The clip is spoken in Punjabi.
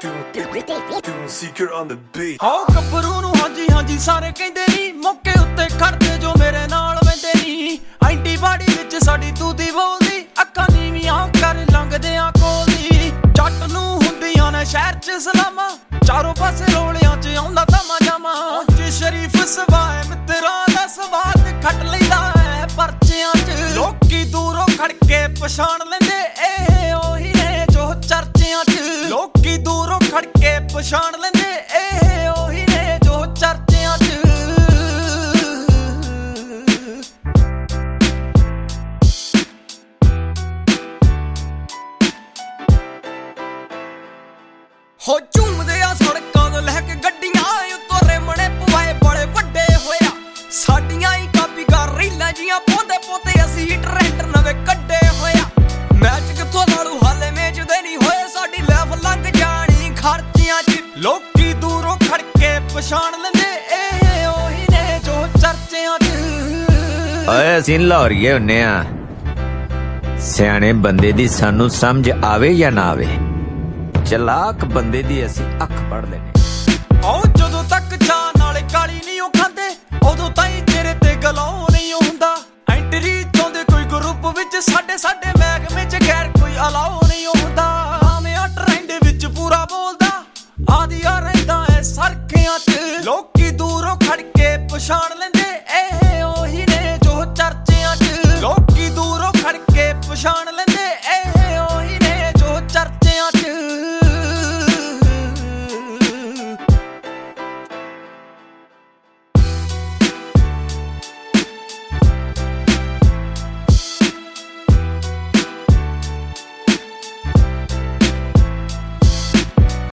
Secret on the beat. हाँ ਗੱਭਰੂ ਨੂੰ ਹਾਂਜੀ ਹਾਂਜੀ ਸਾਰੇ ਕਹਿੰਦੇ ਨੀ ਮੌਕੇ ਉੱਤੇ ਖੜਦੇ ਜੋ ਮੇਰੇ ਨਾਲ ਵੰਦੇ ਨੀ ਐਂਟੀਬਾਡੀ ਵਿੱਚ ਸਾਡੀ ਤੂੰ ਦੀ ਬੋਲਦੀ ਅੱਖਾਂ ਨੀਵੀਆਂ ਕਰ ਲੰਘਦੇ ਆ ਕੋਲ ਦੀ ਜੱਟ ਨੂੰ ਹੁੰਦੀਆਂ ਨੇ ਸ਼ਹਿਰ ਚ ਸਲਾਮਾਂ ਚਾਰੋਂ ਪਾਸੇ ਰੋਲਿਆਂ ਚ ਆਉਂਦਾ ਤਮਾ ਜਾਮਾ ਉੱਚ ਸ਼ਰੀਫ ਸਵਾਏ ਮਿੱਤਰਾਂ ਦਾ ਸਵਾਦ ਖੱਟ ਲੈਂਦਾ ਹੈ ਪਰਚਿਆਂ ਚ ਲੋਕੀ ਦੂਰੋਂ ਖੜ ਕੇ ਪਛਾਣ ਲੈਂਦੇ ਇਹ ਉਹੀ ਨੇ ਜੋ ਚਰਚਿਆਂ ਚ ਲੋਕੀ ਦੂਰੋਂ ਖੜ ਕੇ ਪਛਾਣ ਲੈਂਦੇ ਇਹ ਉਹੀ ਨੇ ਜੋ ਚਰਚਿਆਂ ਚ ਹੋ ਝੂਮਦੇ ਆ ਸੜਕਾਂ ਤੋਂ ਲੈ ਕੇ ਗੱਡੀਆਂ ਉੱਤੋਂ ਰੇਮਣੇ ਪਵਾਏ ਬੜੇ ਵੱਡੇ ਹੋਇਆ ਸਾਡੀਆਂ ਹੀ ਕਾਪੀ ਕਰ ਰੀਲਾਂ ਜੀਆਂ ਪੋਤੇ ਪੋਤੇ ਅਸੀਂ ਟ੍ਰੈਂਡ ਨਵੇਂ ਕੱਢੇ ਹੋਇਆ ਮੈਚ ਕਿੱਥੋਂ ਲਾਲੂ ਹਾਲੇ ਮੇਚਦੇ ਨਹੀਂ ਹੋਏ ਸਾਡੀ ਲੈਵਲ ਲੰਘ ਜਾਣੀ ਖਰਚਿਆਂ ਚ ਲੋਕੀ ਦੂਰੋਂ ਖੜ ਕੇ ਪਛਾਣ ਲੈਂਦੇ ਇਹ ਉਹੀ ਨੇ ਜੋ ਚਰਚਿਆਂ ਚ ਓਏ ਅਸੀਂ ਲਾਹੌਰੀਏ ਹੁੰਨੇ ਆ ਸਿਆਣੇ ਬੰਦੇ ਦੀ ਸਾਨੂੰ ਸਮਝ ਆਵੇ ਜਾਂ ਨਾ ਆਵੇ ਚਲਾਕ ਬੰਦੇ ਦੀ ਅਸੀਂ ਅੱਖ ਪੜ ਲੈਨੇ ਓ ਜਦੋਂ ਤੱਕ ਚਾਹ ਨਾਲੇ ਕਾਲੀ ਨਹੀਂ ਉਹ ਖਾਂਦੇ ਉਦੋਂ ਤਾਈਂ ਤੇਰੇ ਤੇ ਗਲਾਉ ਨਹੀਂ ਹੁੰਦਾ ਐਂਟਰੀ ਚਾਹੁੰਦੇ ਕੋਈ ਗਰੁੱਪ ਵਿੱਚ ਸਾਡੇ ਮਹਿਕਮੇ ਚ ਗੈਰ ਕੋਈ ਅਲਾਉ ਨਹੀਂ ਹੁੰਦਾ ਆਮਿਆ ਟ੍ਰੈਂਡ ਵਿੱਚ ਪੂਰਾ ਬੋਲਦਾ ਆਦੀ ਆ ਰਹਿੰਦਾ ਐ ਸਰਖਿਆਂ ਚ ਲੋਕੀ ਦੂਰੋਂ ਖੜ ਕੇ ਪਛਾਣ ਲੈਂਦੇ